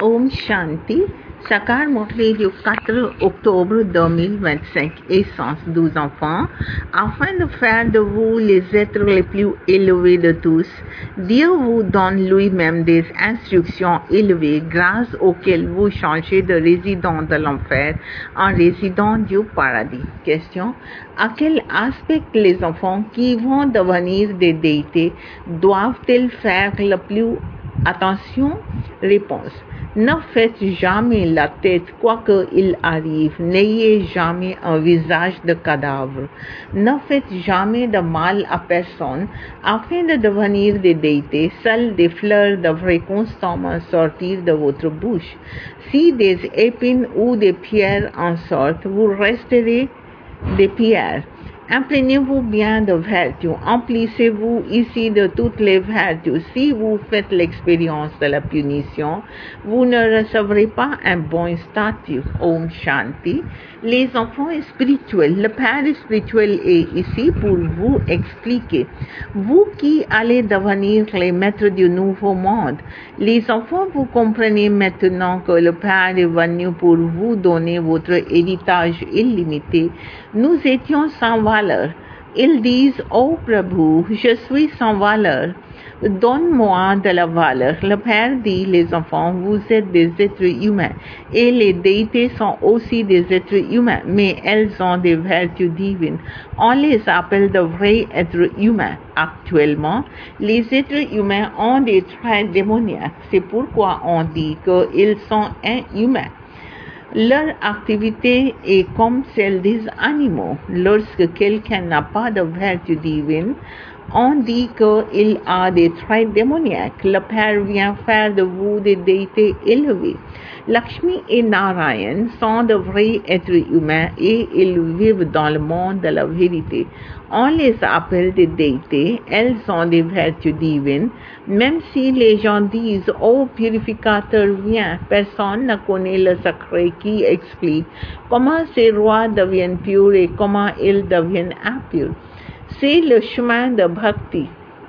Om Shanti, Sakar Motley du 4 octobre 2025, Essence 12 enfants, afin de faire de vous les êtres les plus élevés de tous, Dieu vous donne lui-même des instructions élevées grâce auxquelles vous changez de résident de l'enfer en résident du paradis. Question: à quel aspect les enfants qui vont devenir des déités doivent-ils faire le plus attention? Réponse: ne faites jamais la tête quoi qu'il arrive, n'ayez jamais un visage de cadavre, ne faites jamais de mal à personne, afin de devenir des déités, seules des fleurs devraient constamment sortir de votre bouche. Si des épines ou des pierres en sortent, vous resterez des pierres. Imprégnez-vous bien de vertus, emplissez-vous ici de toutes les vertus. Si vous faites l'expérience de la punition, vous ne recevrez pas un bon statut. Om Shanti. Les enfants spirituels, le Père spirituel est ici pour vous expliquer. Vous qui allez devenir les maîtres du nouveau monde, les enfants, vous comprenez maintenant que le Père est venu pour vous donner votre héritage illimité. Nous étions sans valeur. Ils disent: ô Prabhu, je suis sans valeur. Donne-moi de la valeur. Le Père dit: les enfants, vous êtes des êtres humains et les déités sont aussi des êtres humains, mais elles ont des vertus divines. On les appelle de vrais êtres humains. Actuellement, les êtres humains ont des traits démoniaques. C'est pourquoi on dit qu'ils sont inhumains. Leur activité est comme celle des animaux. Lorsque quelqu'un n'a pas de vertu divine, on dit qu'il a des traits démoniaques. Le Père vient faire de vous des déités élevés. Lakshmi et Narayan sont de vrais êtres humains et ils vivent dans le monde de la vérité. On les appelle des déités. Elles ont des vertus divines. Même si les gens disent: ô purificateur, viens, personne ne connaît le secret qui explique comment ces rois deviennent purs et comment ils deviennent impurs. C'est le chemin de bhakti.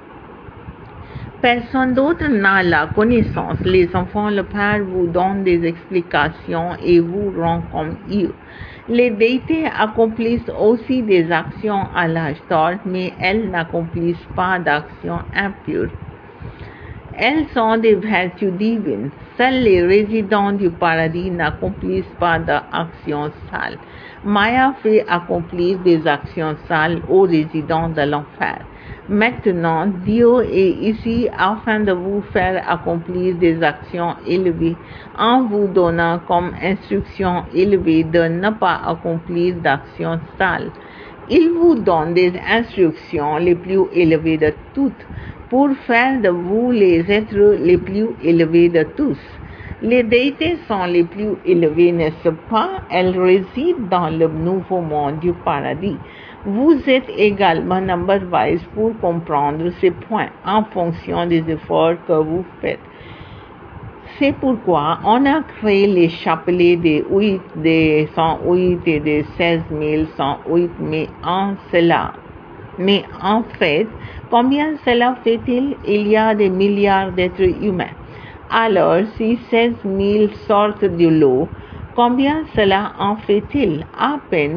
Personne d'autre n'a la connaissance. Les enfants, le Père vous donne des explications et vous rend comme eux. Les déités accomplissent aussi des actions à l'âge d'or, mais elles n'accomplissent pas d'actions impures. Elles ont des vertus divines. Seuls les résidents du paradis n'accomplissent pas d'actions sales. Maya fait accomplir des actions sales aux résidents de l'enfer. Maintenant, Dieu est ici afin de vous faire accomplir des actions élevées, en vous donnant comme instruction élevée de ne pas accomplir d'actions sales. Il vous donne des instructions les plus élevées de toutes, pour faire de vous les êtres les plus élevés de tous. Les déités sont les plus élevées, n'est-ce pas? Elles résident dans le nouveau monde du paradis. Vous êtes également number-wise pour comprendre ces points en fonction des efforts que vous faites. C'est pourquoi on a créé les chapelets des 8, des 108 et des 16108, mais en fait, combien cela fait-il? Il y a des milliards d'êtres humains. Alors, si 16 000 sortent du lot, combien cela en fait-il? À peine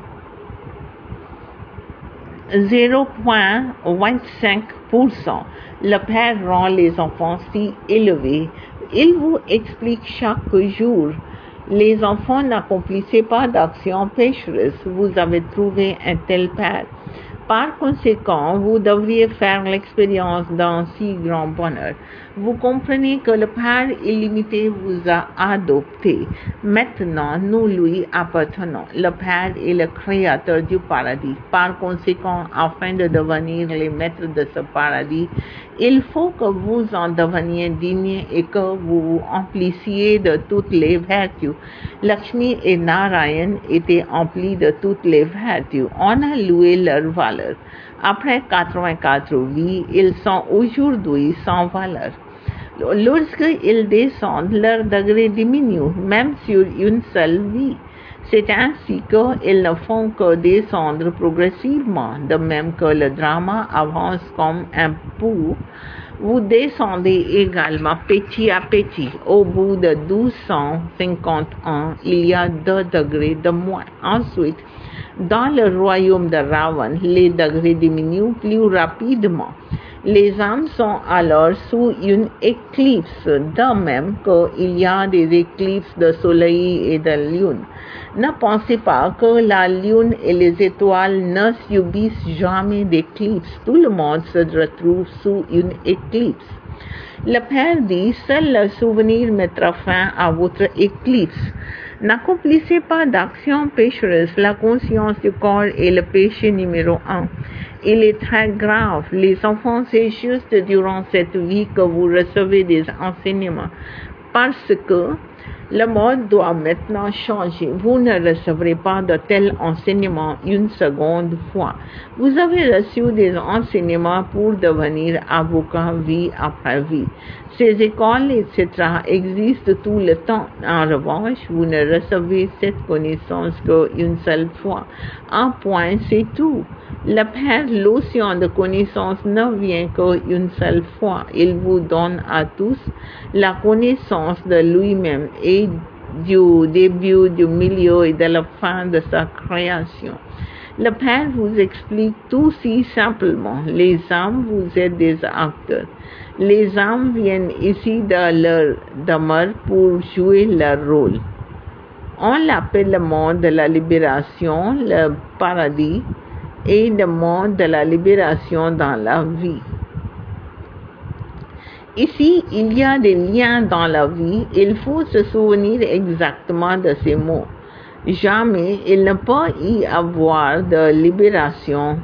0,25%. Le Père rend les enfants si élevés. Il vous explique chaque jour. Les enfants, n'accomplissez pas d'actions pécheresses. Vous avez trouvé un tel Père. Par conséquent, vous devriez faire l'expérience d'un si grand bonheur. Vous comprenez que le Père illimité vous a adopté. Maintenant, nous lui appartenons. Le Père est le créateur du paradis. Par conséquent, afin de devenir les maîtres de ce paradis, il faut que vous en deveniez dignes et que vous vous emplissiez de toutes les vertus. Lakshmi et Narayan étaient emplis de toutes les vertus. On a loué leur valeur. Après 84 vies, ils sont aujourd'hui sans valeur. Lorsqu'ils descendent, leur degré diminue, même sur une seule vie. C'est ainsi qu'ils ne font que descendre progressivement, de même que le drama avance comme un pouls. Vous descendez également petit à petit. Au bout de 1250 ans, il y a 2 degrés de moins. Ensuite, dans le royaume de Ravan, les degrés diminuent plus rapidement. Les âmes sont alors sous une éclipse, de même qu'il y a des éclipses de soleil et de lune. Ne pensez pas que la lune et les étoiles ne subissent jamais d'éclipse. Tout le monde se retrouve sous une éclipse. Le Père dit, seul le souvenir mettra fin à votre éclipse. N'accomplissez pas d'actions pécheresses. La conscience du corps est le péché numéro 1. Il est très grave. Les enfants, c'est juste durant cette vie que vous recevez des enseignements. Parce que le monde doit maintenant changer. Vous ne recevrez pas de tels enseignements une seconde fois. Vous avez reçu des enseignements pour devenir avocat vie après vie. Ces écoles, etc. existent tout le temps. En revanche, vous ne recevez cette connaissance qu'une seule fois. Un point, c'est tout. Le Père, l'océan de connaissance, ne vient qu'une seule fois. Il vous donne à tous la connaissance de lui-même et du début, du milieu et de la fin de sa création. Le Père vous explique tout si simplement. Les âmes, vous êtes des acteurs. Les âmes viennent ici de leur demeure pour jouer leur rôle. On l'appelle le monde de la libération, le paradis, et le monde de la libération dans la vie. Ici, il y a des liens dans la vie. Il faut se souvenir exactement de ces mots. Jamais il ne peut y avoir de libération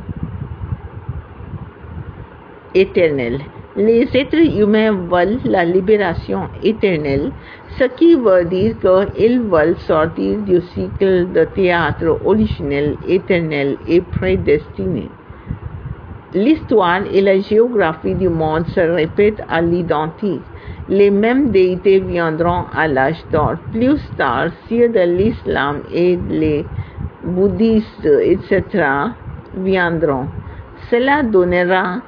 éternelle. Les êtres humains veulent la libération éternelle, ce qui veut dire qu'ils veulent sortir du cycle de théâtre originel, éternel et prédestiné. L'histoire et la géographie du monde se répètent à l'identique. Les mêmes déités viendront à l'âge d'or. Plus tard, ceux de l'islam et les bouddhistes, etc. viendront. Cela donnera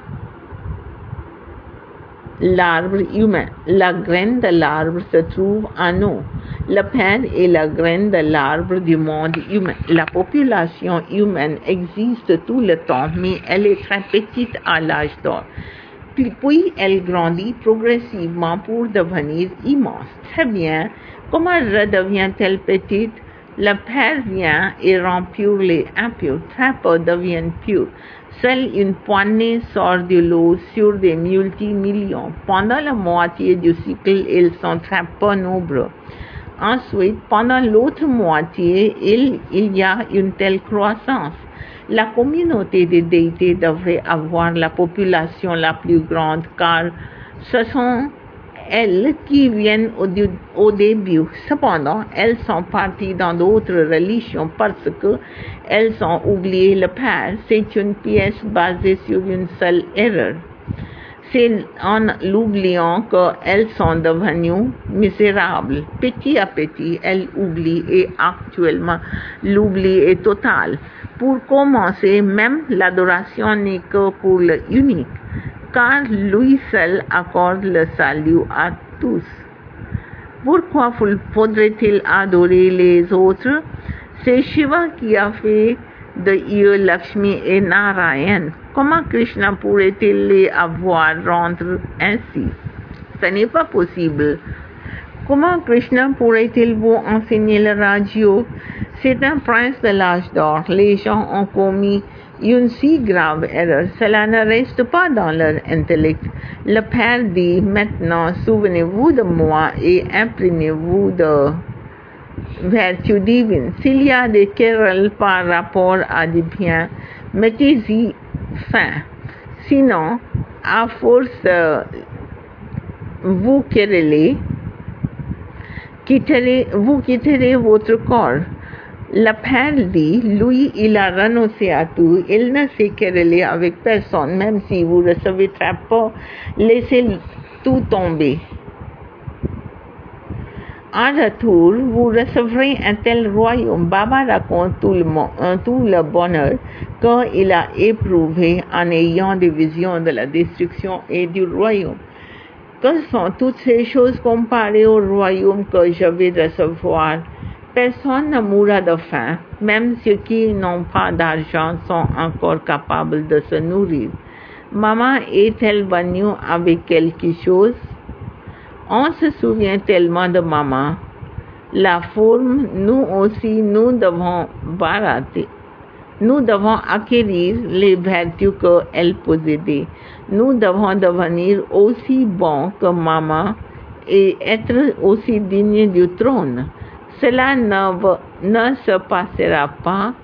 l'arbre humain. La graine de l'arbre se trouve en nous. Le Père est la graine de l'arbre du monde humain. La population humaine existe tout le temps, mais elle est très petite à l'âge d'or. Puis elle grandit progressivement pour devenir immense. Très bien. Comment redevient-elle petite? Le Père vient et rend pur les impurs. Très peu deviennent purs. Seule une poignée sort de l'eau sur des multimillions. Pendant la moitié du cycle, ils sont très peu nombreux. Ensuite, pendant l'autre moitié, il y a une telle croissance. La communauté des déités devrait avoir la population la plus grande car ce sont elles qui viennent au début. Cependant, elles sont parties dans d'autres religions parce que elles ont oublié le Père. C'est une pièce basée sur une seule erreur. C'est en l'oubliant qu'elles sont devenues misérables. Petit à petit, elles oublient et actuellement, l'oubli est total. Pour commencer, même l'adoration n'est que pour le unique, car lui seul accorde le salut à tous. Pourquoi faudrait-il adorer les autres? C'est Shiva qui a fait de eux Lakshmi et Narayan. Comment Krishna pourrait-il les avoir rendre ainsi? Ce n'est pas possible. Comment Krishna pourrait-il vous enseigner le Raj-yoga? C'est un prince de l'âge d'or. Les gens ont commis une si grave erreur. Cela ne reste pas dans leur intellect. Le Père dit maintenant, souvenez-vous de moi et imprégnez-vous de vertu divine. S'il y a des querelles par rapport à des biens, mettez-y fin. Sinon, à force de vous quereller, vous quitterez votre corps. Le Père dit, lui, il a renoncé à tout. Il ne s'est querellé avec personne, même si vous recevez très peu, laissez tout tomber. En retour, vous recevrez un tel royaume. Baba raconte tout le bonheur qu'il a éprouvé en ayant des visions de la destruction et du royaume. Que sont toutes ces choses comparées au royaume que je vais recevoir? Personne ne mourra de faim. Même ceux qui n'ont pas d'argent sont encore capables de se nourrir. Maman est-elle venue avec quelque chose? On se souvient tellement de maman. La forme, nous aussi, nous devons barater. Nous devons acquérir les vertus qu'elle possédait. Nous devons devenir aussi bons que maman et être aussi dignes du trône. Cela ne se passera pas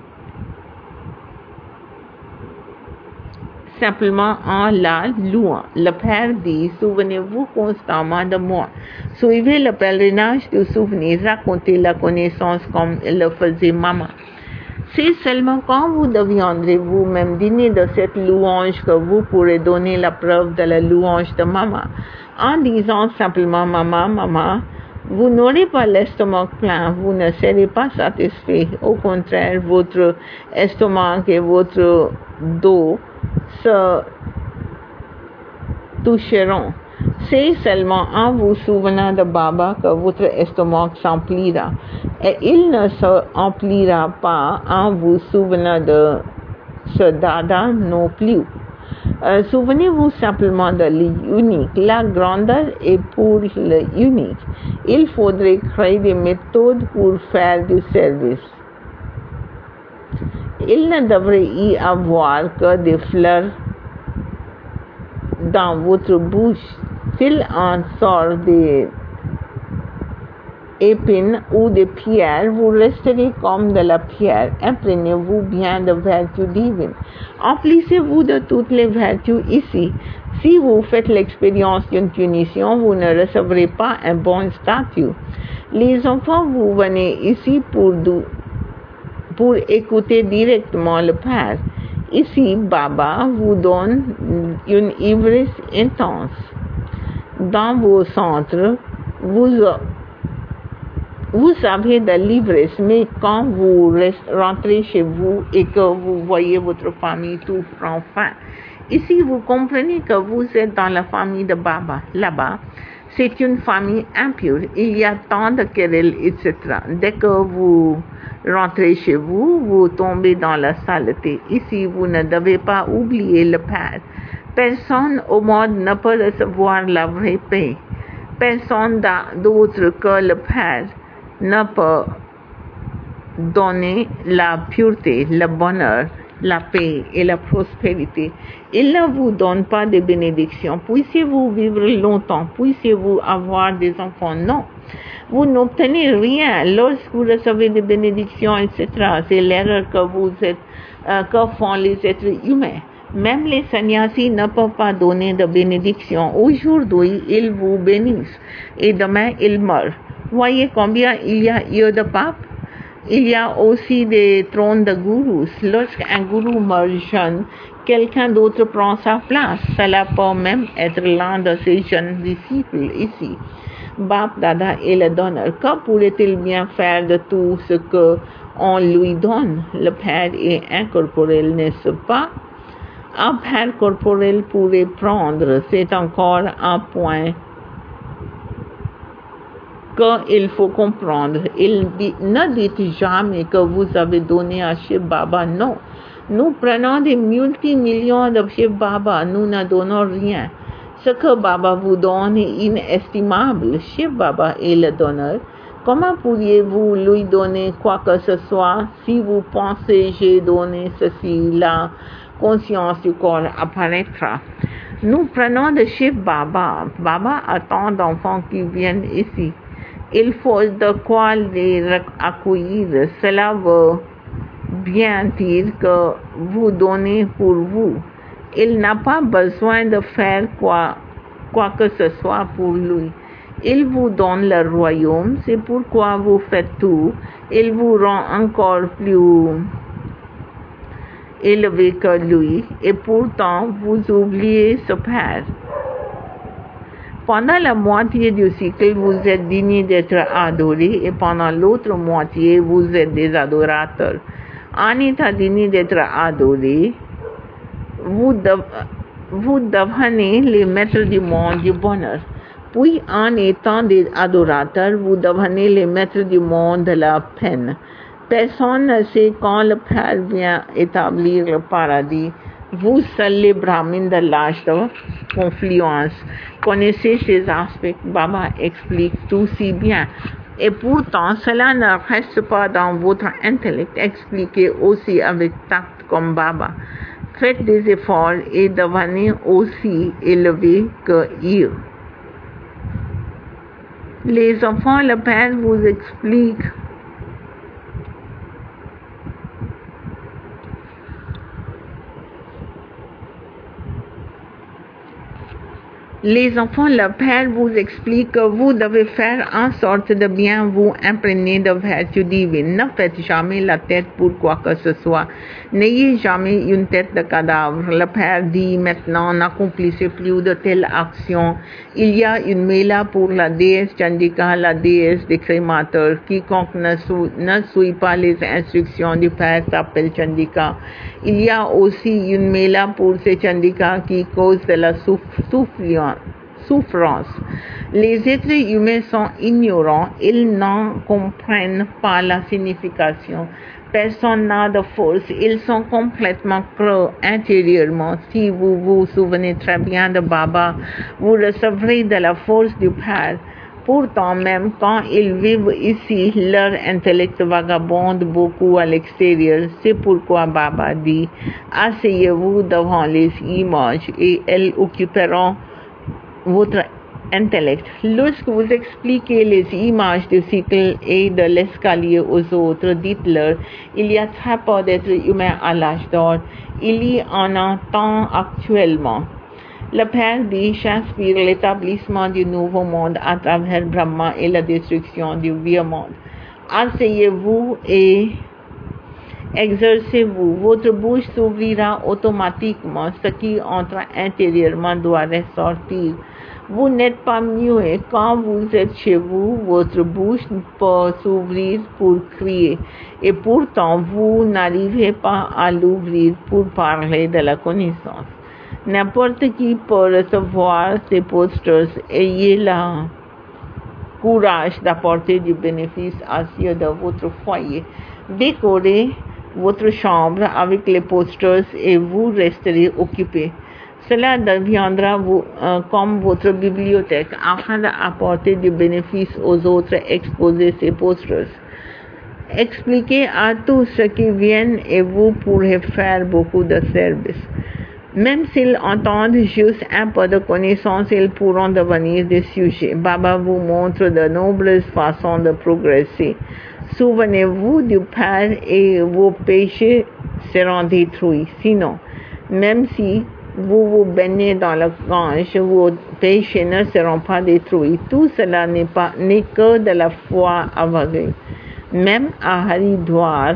simplement en la louant. Le Père dit, souvenez-vous constamment de moi. Suivez le pèlerinage du souvenir, racontez la connaissance comme le faisait maman. C'est seulement quand vous deviendrez vous-même digne de cette louange que vous pourrez donner la preuve de la louange de maman. En disant simplement maman, maman, vous n'aurez pas l'estomac plein, vous ne serez pas satisfait. Au contraire, votre estomac et votre dos se toucheront. C'est seulement en vous souvenant de Baba que votre estomac s'emplira. Et il ne s'emplira pas en vous souvenant de ce dada non plus. Souvenez-vous simplement de l'unique. La grandeur est pour l'unique. Il faudrait créer des méthodes pour faire du service. Il ne devrait y avoir que des fleurs dans votre bouche. S'il en sort des épines ou des pierres, vous resterez comme de la pierre. Imprégnez-vous bien de vertus divines. Emplissez-vous de toutes les vertus ici. Si vous faites l'expérience d'une punition, vous ne recevrez pas un bon statut. Les enfants, vous venez ici pour écouter directement le Père. Ici, Baba vous donne une ivresse intense. Dans vos centres, vous avez de l'ivresse, mais quand vous rentrez chez vous et que vous voyez votre famille, tout prend fin. Ici, vous comprenez que vous êtes dans la famille de Baba. Là-bas, c'est une famille impure. Il y a tant de querelles, etc. Dès que vous rentrez chez vous, vous tombez dans la saleté. Ici, vous ne devez pas oublier le Père. Personne au monde ne peut recevoir la vraie paix. Personne d'autre que le Père ne peut donner la pureté, le bonheur, la paix et la prospérité. Il ne vous donne pas de bénédictions. Puissiez-vous vivre longtemps? Puissiez-vous avoir des enfants? Non. Vous n'obtenez rien lorsque vous recevez des bénédictions, etc. C'est l'erreur que font les êtres humains. Même les sannyasis ne peuvent pas donner de bénédiction. Aujourd'hui, ils vous bénissent et demain, ils meurent. Voyez combien il y a eu de papes? Il y a aussi des trônes de gourous. Lorsqu'un gourou meurt jeune, quelqu'un d'autre prend sa place. Cela peut même être l'un de ses jeunes disciples ici. Bap Dada est le donneur. Que pourrait-il bien faire de tout ce qu'on lui donne? Le Père est incorporel, n'est-ce pas? Un Père corporel pourrait prendre. C'est encore un point qu'il faut comprendre. Ne dites jamais que vous avez donné à Shiv Baba. Non. Nous prenons des multimillions de Shiv Baba. Nous ne donnons rien. Ce que Baba vous donne est inestimable. Shiv Baba est le donneur. Comment pourriez-vous lui donner quoi que ce soit si vous pensez j'ai donné ceci? La conscience du corps apparaîtra. Nous prenons de Shiv Baba. Baba a tant d'enfants qui viennent ici. Il faut de quoi les accueillir. Cela veut bien dire que vous donnez pour vous. Il n'a pas besoin de faire quoi que ce soit pour lui. Il vous donne le royaume, c'est pourquoi vous faites tout. Il vous rend encore plus élevé que lui, et pourtant vous oubliez ce Père. Pendant la moitié du cycle, vous êtes dignes d'être adorés et pendant l'autre moitié, vous êtes des adorateurs. En étant digne d'être adorés, vous devenez les maîtres du monde du bonheur. Puis, en étant des adorateurs, vous devenez les maîtres du monde de la peine. Personne ne sait quand le Père vient établir le paradis. Vous seuls les brahmins de l'âge de confluence connaissez ces aspects. Baba explique tout si bien. Et pourtant, cela ne reste pas dans votre intellect. Expliquez aussi avec tact comme Baba. Faites des efforts et devenez aussi élevés que eux. Les enfants, le Père vous explique Les enfants, le Père vous explique que vous devez faire en sorte de bien vous imprégner de vertu divine. Ne faites jamais la tête pour quoi que ce soit. N'ayez jamais une tête de cadavre. Le Père dit maintenant, n'accomplissez plus de telles actions. Il y a une méla pour la déesse Chandika, la déesse des crémateurs. Quiconque ne suit pas les instructions du Père s'appelle Chandika. Il y a aussi une méla pour ces Chandika qui causent de la souffrance. Les êtres humains sont ignorants, ils n'en comprennent pas la signification. Personne n'a de force, ils sont complètement creux intérieurement. Si vous vous souvenez très bien de Baba, vous recevrez de la force du Père. Pourtant, même quand ils vivent ici, leur intellect vagabonde beaucoup à l'extérieur. C'est pourquoi Baba dit, asseyez-vous devant les images et elles occuperont votre intellect. Lorsque vous expliquez les images du cycle et de l'escalier aux autres, dites-leur, il y a très peu d'êtres humains à l'âge d'or. Il y en a tant actuellement. Le Père dit, j'inspire l'établissement du nouveau monde à travers Brahma et la destruction du vieux monde. Asseyez-vous et exercez-vous. Votre bouche s'ouvrira automatiquement. Ce qui entre intérieurement doit ressortir. Vous n'êtes pas muet. Quand vous êtes chez vous, votre bouche peut s'ouvrir pour crier. Et pourtant, vous n'arrivez pas à l'ouvrir pour parler de la connaissance. N'importe qui peut recevoir ces posters. Ayez le courage d'apporter du bénéfice à ceux de votre foyer. Décorez votre chambre avec les posters et vous resterez occupé. Cela deviendra comme votre bibliothèque. Afin d'apporter du bénéfice aux autres, exposez ces posters. Expliquez à tous ce qui viennent et vous pourrez faire beaucoup de services. Même s'ils entendent juste un peu de connaissance, ils pourront devenir des sujets. Baba vous montre de nombreuses façons de progresser. Souvenez-vous du Père et vos péchés seront détruits. Sinon, même si vous vous baignez dans le Gange, vos péchés ne seront pas détruits. Tout cela n'est que de la foi aveugle. Même à Haridwar,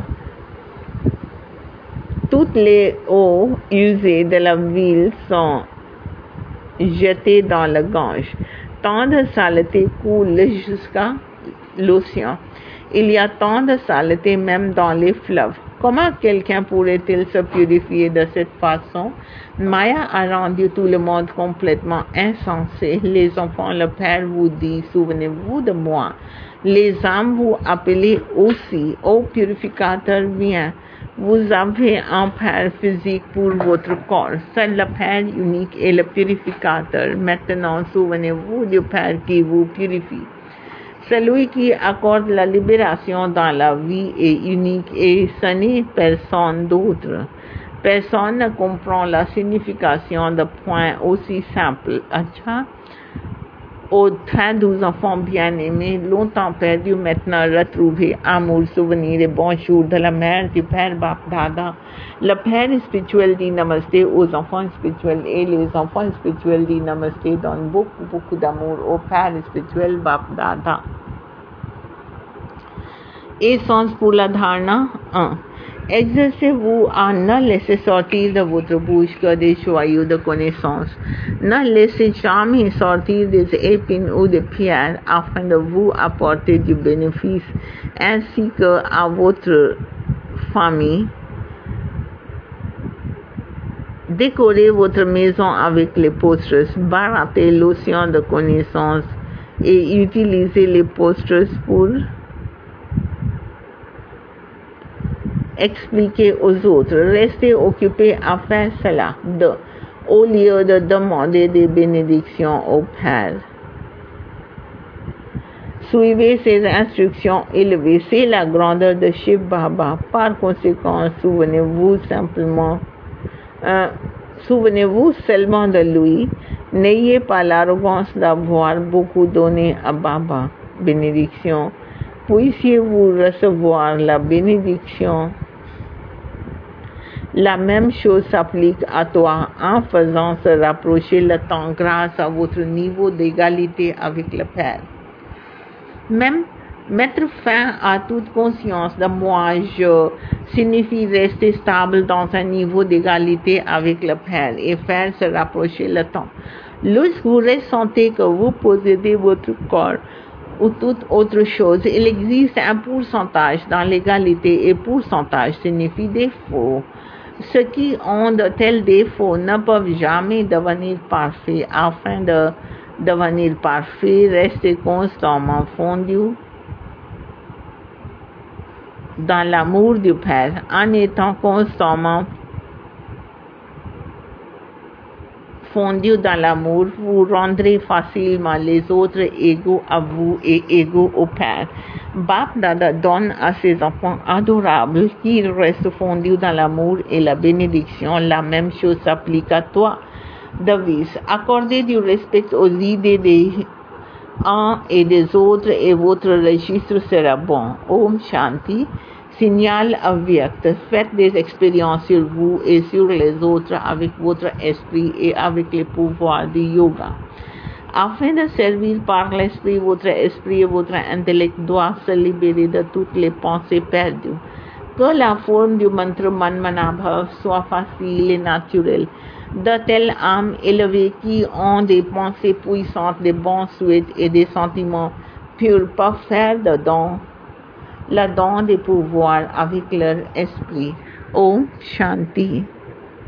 toutes les eaux usées de la ville sont jetées dans le Gange. Tant de saleté coule jusqu'à l'océan. Il y a tant de saleté même dans les fleuves. Comment quelqu'un pourrait-il se purifier de cette façon? Maya a rendu tout le monde complètement insensé. Les enfants, le Père vous dit, souvenez-vous de moi. Les âmes vous appelez aussi. Ô purificateur, viens. Vous avez un Père physique pour votre corps. Seul le Père unique est le purificateur. Maintenant, souvenez-vous du Père qui vous purifie. Celui qui accorde la libération dans la vie est unique et ce n'est personne d'autre. Personne ne comprend la signification de points aussi simples. Acha, aux 32 enfants bien-aimés, longtemps perdus, maintenant retrouvés, amour, souvenir et bonjour de la mère du Père Bap Dada. Le Père spirituel dit namasté aux enfants spirituels et les enfants spirituels dit namasté donnent beaucoup d'amour au Père spirituel Bap Dada. Essence pour la dharana 1. Exercez-vous à ne laisser sortir de votre bouche que des joyaux de connaissance. Ne laissez jamais sortir des épines ou des pierres afin de vous apporter du bénéfice ainsi que à votre famille. Décorez votre maison avec les posters, barattez l'océan de connaissances et utilisez les posters pour expliquer aux autres. Restez occupé à faire cela au lieu de demander des bénédictions au Père. Suivez ses instructions élevées. C'est la grandeur de Shiv Baba. Par conséquent, souvenez-vous seulement de lui. N'ayez pas l'arrogance d'avoir beaucoup donné à Baba. Bénédiction. Puissiez-vous recevoir la bénédiction. La même chose s'applique à toi en faisant se rapprocher le temps grâce à votre niveau d'égalité avec le Père. Même mettre fin à toute conscience de moi-je signifie rester stable dans un niveau d'égalité avec le Père et faire se rapprocher le temps. Lorsque vous ressentez que vous possédez votre corps ou toute autre chose, il existe un pourcentage dans l'égalité et pourcentage signifie défaut. Ceux qui ont de tels défauts ne peuvent jamais devenir parfaits. Afin de devenir parfait, restez constamment fondus dans l'amour du Père. En étant constamment fondu dans l'amour, vous rendrez facilement les autres égaux à vous et égaux au Père. Bap Dada donne à ses enfants adorables qu'ils restent fondus dans l'amour et la bénédiction. La même chose s'applique à toi. Devise. Accordez du respect aux idées des uns et des autres et votre registre sera bon. Om Shanti. Signal avyakt. Faites des expériences sur vous et sur les autres avec votre esprit et avec les pouvoirs du yoga. Afin de servir par l'esprit, votre esprit et votre intellect doivent se libérer de toutes les pensées perdues. Que la forme du mantra Manmanabhav soit facile et naturelle. De telles âmes élevées qui ont des pensées puissantes, des bons souhaits et des sentiments purs peuvent faire le don des pouvoirs avec leur esprit. Om Shanti.